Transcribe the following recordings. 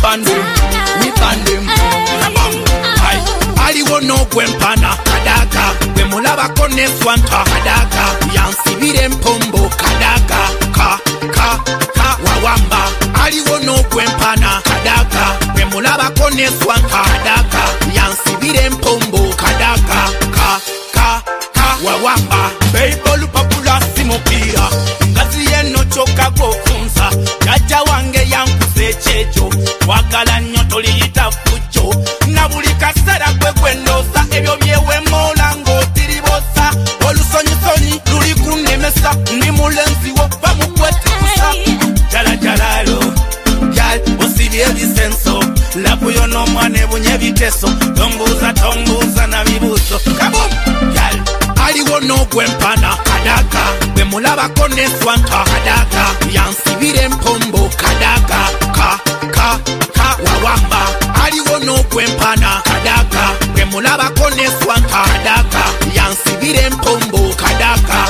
ban them. Aliwo no gwempana kadaga bwe mulaba kone swanta kadaga yansibire mpombo kadaga ka wawamba. Aliwo no gwempana kadaga bwe mulaba kone swanta kadaga yansibire mpombo kadaga ka wawamba. Baseball popula simupira ngazi yeno choka gofunza jaja wange yankuze chejo wagala nnyo toliyita fujo na buli kasera gwe gwendoza ebyo byewe mola ng'otiribosa olusonyisonyi luli kunnemesa ndi mulenzi wo bamukwetikusa jalalo yal osibye ebisenso labu yo n'omwana ebunye ebiteso tombuuza na bibuuzo kabum yal. Aliwo no gwempana kadaga bwe mulabako ne swanta kadaga yansibire mpombo kadaga ka wawamba. Aliwo no gwempana kadaga bwe mulabako ne swanta kadaga yansibire mpombo kadaga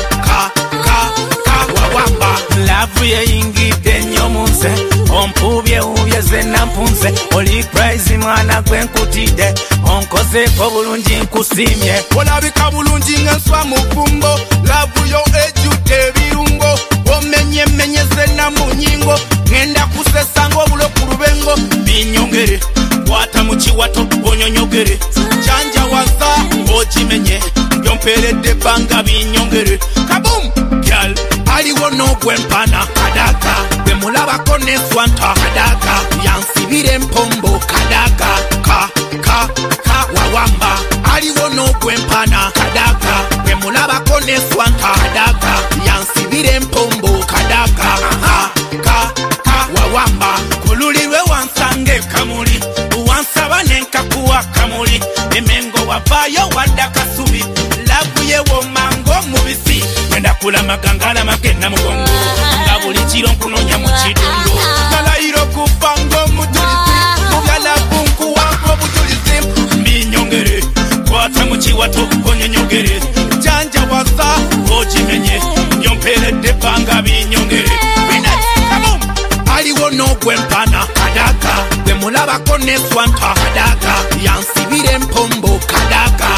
ka wawamba. Lavu yeyingidde nnyo munze ompubye ze nampunze oli praise mwana gwenkutidde onkozeko bulungi nkusimye olabika bulungi ng'enswa mu bbumbo lavu yo ejjudde ebirungo omenye ze namunyingo ngenda kusesa ng'obulo ku lubengo binyongere kwata mu kiwato onyonyogere janja waza okimenye byomperedde banga binyongere kabum gyal. Aliwo no gwempana kadaga bwe mulabako ne swanta kadaga yansibire mpombo kadaga ka wawamba. Aliwo no gwempana kadaga bwe mulabako ne swanta kadaga yansibire mpombo kadaga ka wawamba. Kululirwe wansange kamuli wansaba nenkakuwa kamuli emengo wavayo wadda kasubi lavu yewo mango mubisi wenda kula magangala magenda mugongo nga buli kiro nkunonya mu kidundo galayiro kufango mutulizi mugalavu nkuwango butulizi mbinyongere kwata mu kiwato onyonyogere janja waza okimenye byomperedde banga binyongere. Aliwo no gwempana kadaga bwe mulabako ne swanta kadaga yansibire mpombo kadaga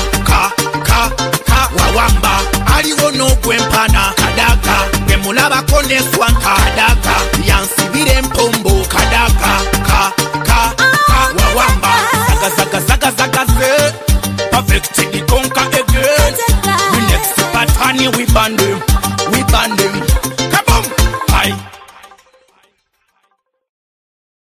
ka wawamba. Aliwo no gwempana kadaga bwe mulabako ne swanta kadaga yansibire mpombo kadaga ka wawamba. Zagaze perfect the conquer again. We next patani we band them.